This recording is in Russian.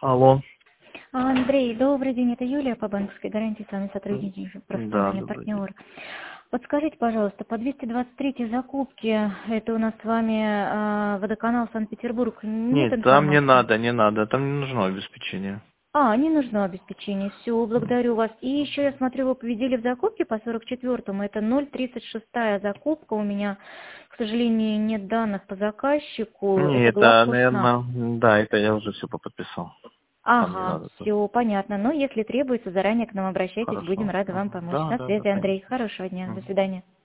Алло. Андрей, добрый день, это Юлия по банковской гарантии, с вами сотрудничаем, Да, профессиональный добрый день. партнер. Подскажите, пожалуйста, по 223 закупке, это у нас с вами водоканал Санкт-Петербург, нет Нет, там не информации? надо, не надо, там не нужно обеспечение. Не нужно обеспечение, все, благодарю вас. И еще я смотрю, вы победили в закупке по 44-му, это 036-я закупка, у меня, к сожалению, нет данных по заказчику, Не, это это, главхознак. наверное, да, это я уже все подписал. Там не Ага, надо тоже. все понятно. Но если требуется, заранее к нам обращайтесь, будем Хорошо. рады вам Ага. помочь. Да, На да, да, связи, Андрей. конечно. Хорошего дня. До Мгм. свидания.